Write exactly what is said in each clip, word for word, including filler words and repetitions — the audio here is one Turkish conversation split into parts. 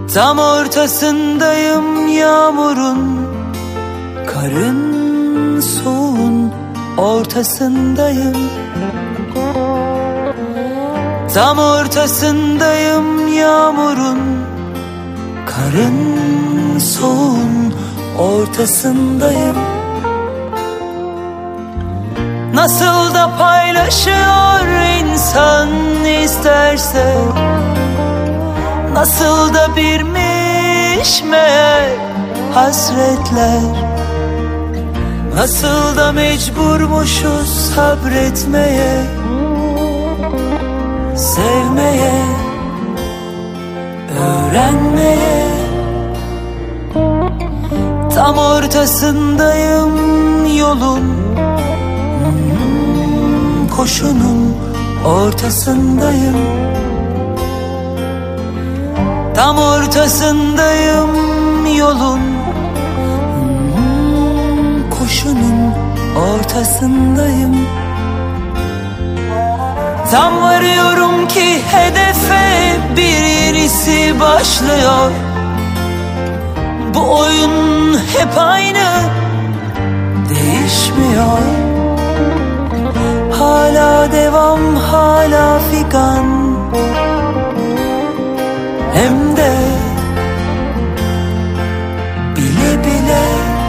Tam ortasındayım yağmurun, karın, soğuğun ortasındayım. Tam ortasındayım yağmurun, karın, soğuğun ortasındayım. Nasıl da paylaşıyor insan isterse, nasıl da birmiş meğer hasretler, nasıl da mecburmuşuz sabretmeye, sevmeye, öğrenmeye. Tam ortasındayım yolun, koşunun ortasındayım. Tam ortasındayım yolun, koşunun ortasındayım. Tam varıyorum ki hedefe, bir yenisi başlıyor. Bu oyun hep aynı, değişmiyor. Hala devam, hala figan, hem de bile bile.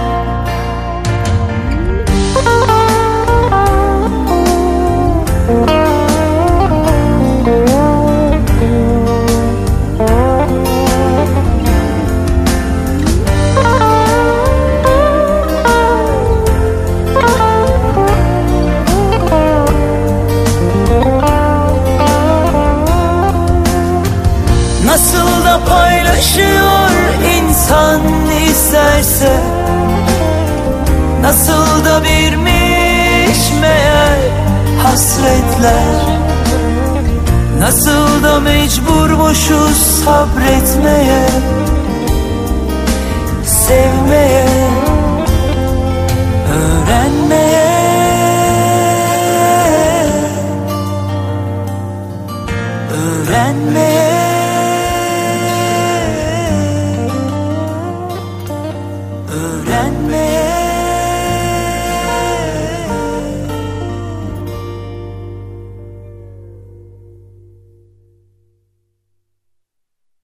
Nasıl da paylaşıyor insan isterse, nasıl da birmiş meğer hasretler, nasıl da mecburmuşuz sabretmeye, sevmeye, öğrenmeye.